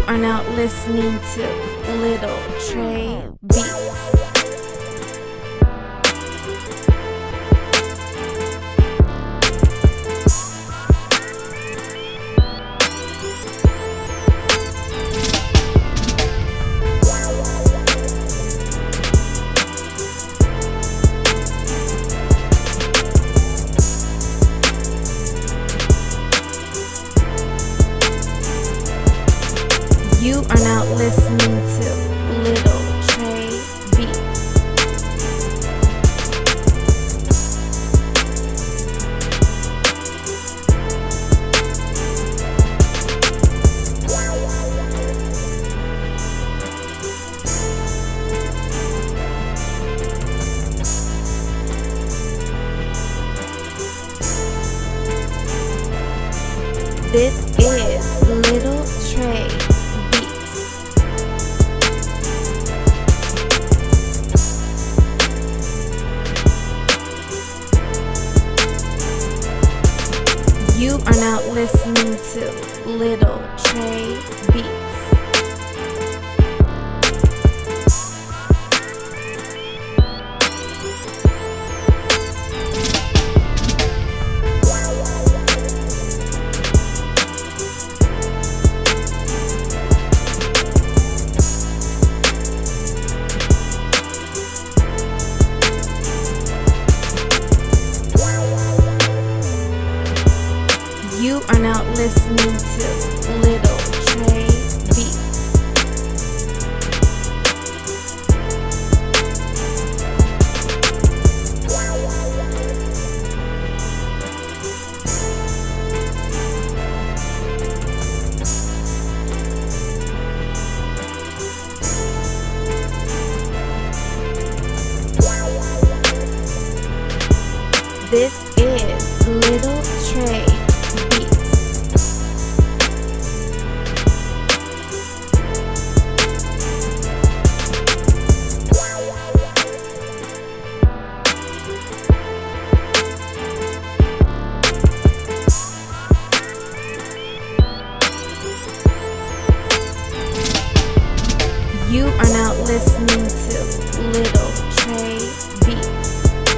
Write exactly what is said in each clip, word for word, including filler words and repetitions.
You are now listening to Little Trey Beats. You are now listening to Little Trey Beats. This is Little Trey Beats. You are now listening to Little Trey Beats. You are now listening to Little Trey Beats. This is Little Trey Beats. You are now listening to Little Trey Beats.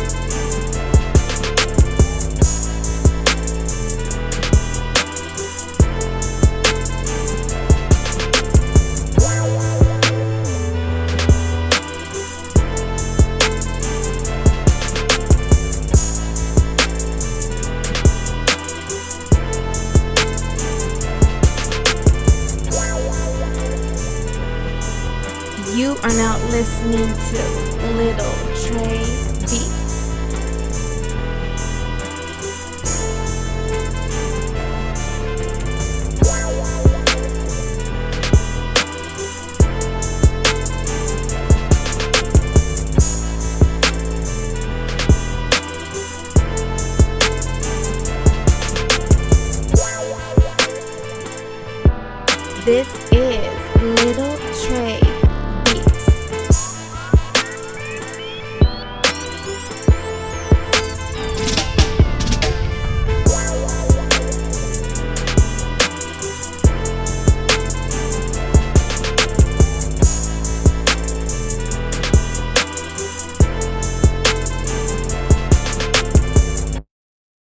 You are now listening to Little Trey Beats. This